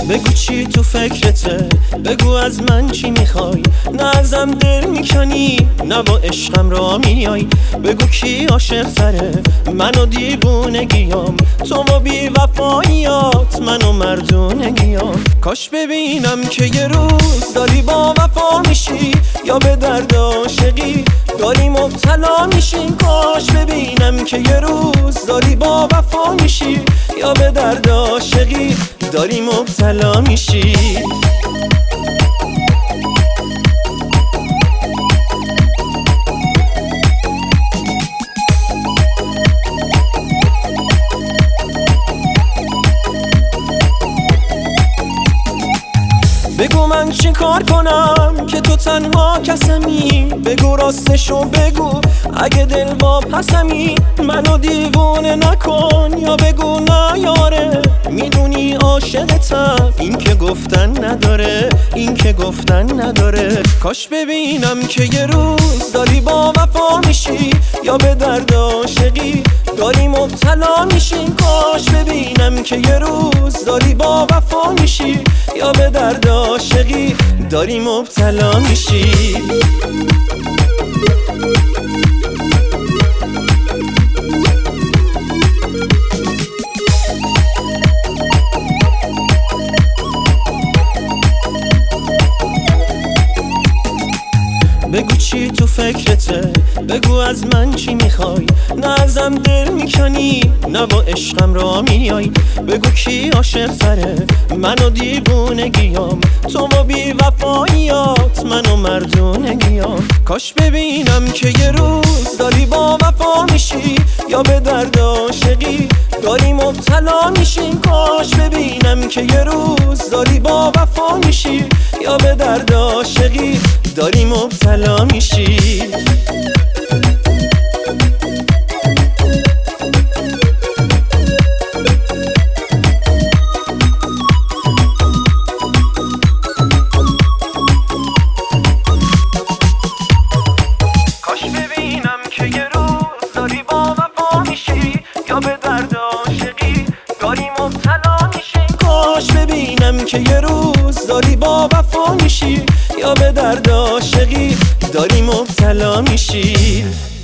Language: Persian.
بگو چی تو فکرته، بگو از من چی میخوای. نه ازم دل میکنی نه با عشقم را میای. بگو کی عاشق تره، من و دیوونگیام، تو و بی وفاییات، من و مردونگیام. کاش ببینم که یه روز داری با وفا میشی یا به درد عاشقی داری مبتلا میشی. کاش ببینم که یه روز داری با وفا میشی یا به درد عاشقی داری مبتلا میشی. بگو من چی کار کنم که تو تنها کسمی. بگو راستشو بگو اگه دل واپسمی. منو دیوونه نکن یا بگو نه یاره، میدونی عاشقتم، این که گفتن نداره، این که گفتن نداره. کاش ببینم که یه روز داری با وفا میشی یا به درد عاشقی داری مبتلا میشی. کاش ببینم که یه روز داری با وفا میشی یا به درد عاشقی داری مبتلا میشی. بگو چی تو فکرته، بگو از من چی میخوای. نه ازم دل میکنی نه با عشقم را میای. بگو کی عاشق تره، من و دیوونگیام، تو و بی وفاییات، من و مردونگیام. کاش ببینم که یه روز داری با وفا میشی یا به درد عاشقی داری مبتلا میشی. کاش ببینم که یه روز داری با وفا میشی یا به درد عاشقی داری مبتلا میشی. کاش ببینم که یه روز داری با وفا میشی یا به درد عاشقی داری مبتلا میشی. کاش ببینم که یه روز داری با وفا میشی یا به درد عاشقی داری مبتلا میشی.